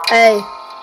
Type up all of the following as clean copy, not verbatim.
Hey.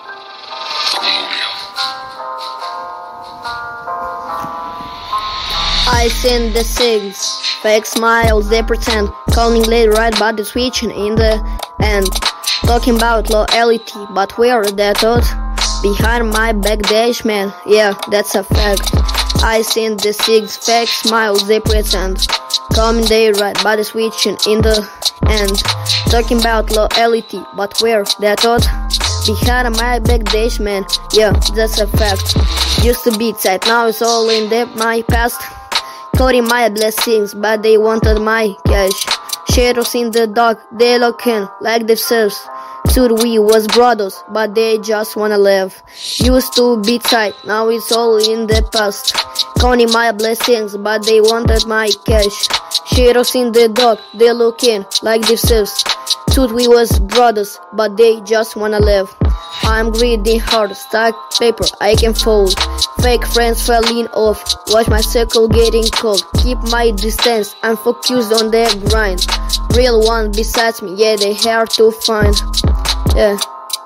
I send the sigs, fake smiles they pretend, calling late right but the switching in the end. Talking about loyalty, but where that thought? Behind my back dash man, yeah, that's a fact. I send the sigs, fake smiles they pretend, calling they right but the switching in the end. Talking about loyalty, but where that thought? Behind my back dash man, yeah, that's a fact. Used to be tight, now it's all in my past. Counting my blessings, but they wanted my cash. Shadows in the dark, they looking like themselves. Thought we was brothers, but they just wanna live. Used to be tight, now it's all in the past. Counting my blessings, but they wanted my cash. Shadows in the dark, they looking like themselves. Thought we was brothers, but they just wanna live. I'm greedy hard, stack paper I can fold. Fake friends falling off, watch my circle getting cold. Keep my distance, I'm focused on the grind. Real one besides me, yeah, they hard to find. Yeah.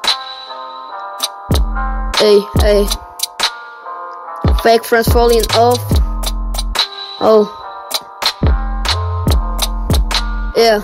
Hey. Fake friends falling off. Oh. Yeah.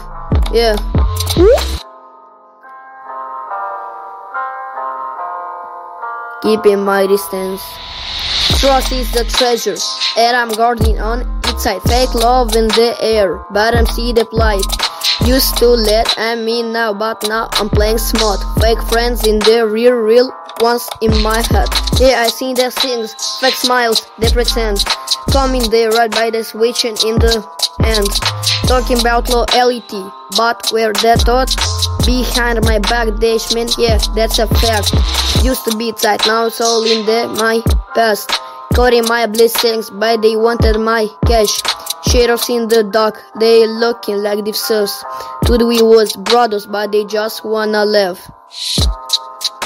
Keeping my distance. Trust is the treasure, and I'm guarding on its side. Fake love in the air, but I'm see the plight. Used to let me now, but now I'm playing smart. Fake friends in the real ones in my head. Yeah, I see the things, fake smiles, they pretend. Coming there right by the switching in the end. Talking about loyalty, but where that thought? Behind my back dash man, yeah, that's a fact. Used to be tight, now it's all in my past. Counting my blessings, but they wanted my cash. Shadows in the dark, they looking like themselves. Thought we was brothers, but they just wanna live.